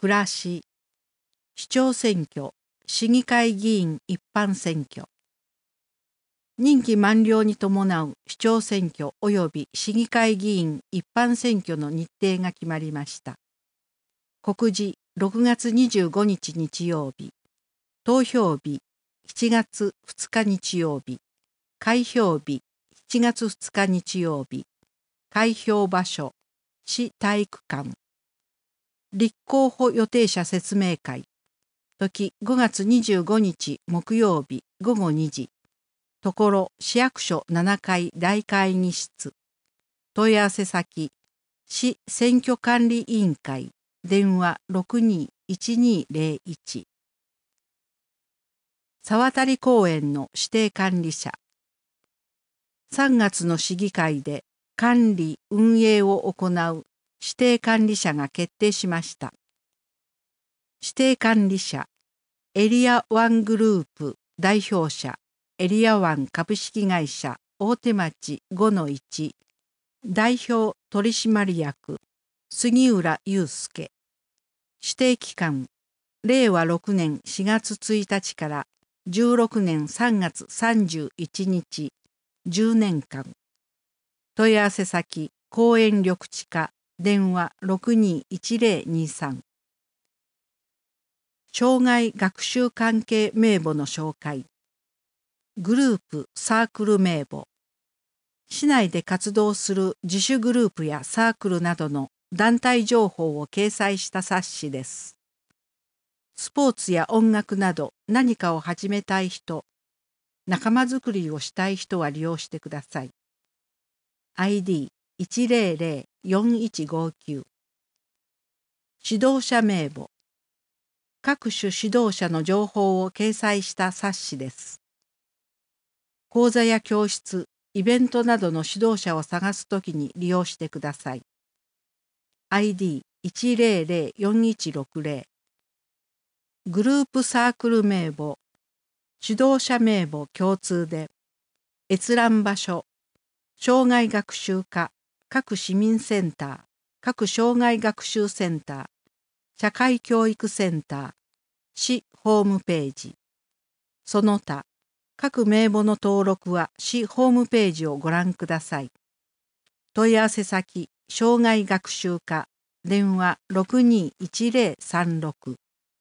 暮らし、市長選挙、市議会議員一般選挙。任期満了に伴う市長選挙及び市議会議員一般選挙の日程が決まりました。告示6月25日日曜日、投票日7月2日日曜日、開票日7月2日日曜日、開票場所、市体育館。立候補予定者説明会。時5月25日木曜日午後2時。ところ市役所7階大会議室。問い合わせ先、市選挙管理委員会。電話621201。沢渡公園の指定管理者。3月の市議会で管理・運営を行う指定管理者が決定しました。指定管理者、エリア1グループ代表者、エリア1株式会社大手町 5-1 代表取締役杉浦祐介。指定期間、令和6年4月1日から16年3月31日、10年間。問い合わせ先、公園緑地課、電話621023。障害学習関係名簿の紹介。グループ・サークル名簿。市内で活動する自主グループやサークルなどの団体情報を掲載した冊子です。スポーツや音楽など何かを始めたい人、仲間づくりをしたい人は利用してください。ID1004159。指導者名簿。各種指導者の情報を掲載した冊子です。講座や教室、イベントなどの指導者を探すときに利用してください。ID1004160。グループサークル名簿、指導者名簿共通で、閲覧場所、障害学習課、各市民センター、各障害学習センター、社会教育センター、市ホームページ。その他、各名簿の登録は市ホームページをご覧ください。問い合わせ先、障害学習課、電話621036。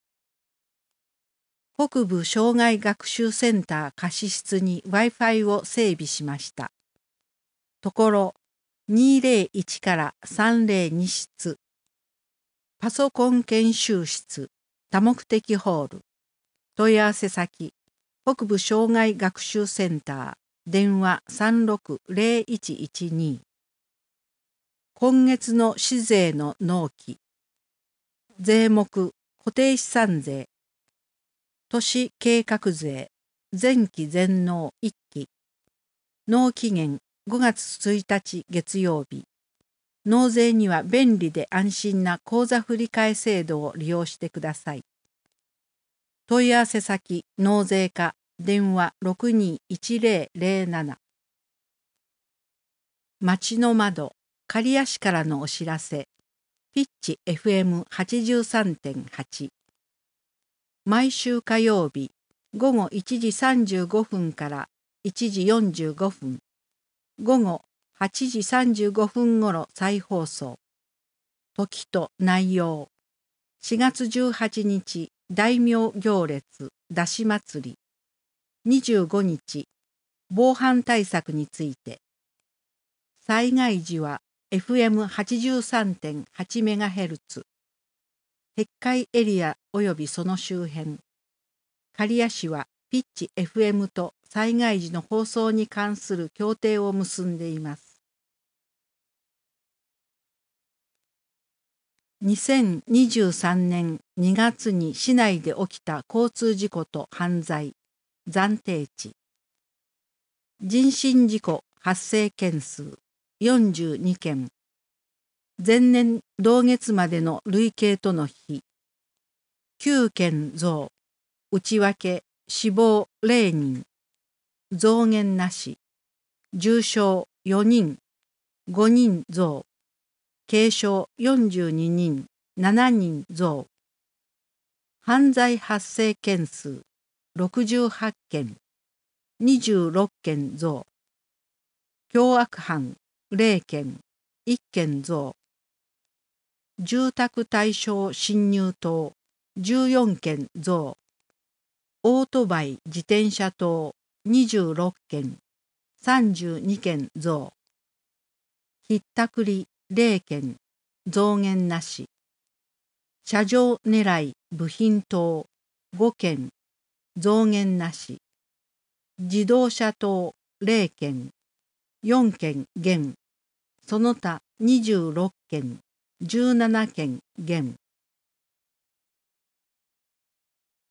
北部障害学習センター貸し室に Wi-Fi を整備しました。ところ201から302室。パソコン研修室、多目的ホール。問い合わせ先、北部障害学習センター、電話360112。今月の市税の納期。税目、固定資産税。都市計画税、前期全納1期。納期限5月1日月曜日。納税には便利で安心な口座振替制度を利用してください。問い合わせ先、納税課、電話621007。町の窓、刈谷市からのお知らせ。ピッチ FM83.8。毎週火曜日、午後1時35分から1時45分。午後8時35分ごろ再放送。時と内容。4月18日、大名行列、出し祭り。25日、防犯対策について。災害時は FM83.8MHz。碧海エリア及びその周辺。刈谷市はピッチ FM と災害時の放送に関する協定を結んでいます。2023年2月に市内で起きた交通事故と犯罪、暫定値。人身事故発生件数42件。前年同月までの累計との比。9件増。内訳、死亡0人。増減なし。重傷4人。5人増。軽傷42人。7人増。 犯罪発生件数68件、26件増。凶悪犯0件、1件増。住宅対象侵入等14件増。オートバイ自転車等26件、32件増。ひったくり0件、増減なし。車上狙い部品等5件、増減なし。自動車等0件、4件減。その他26件、17件減。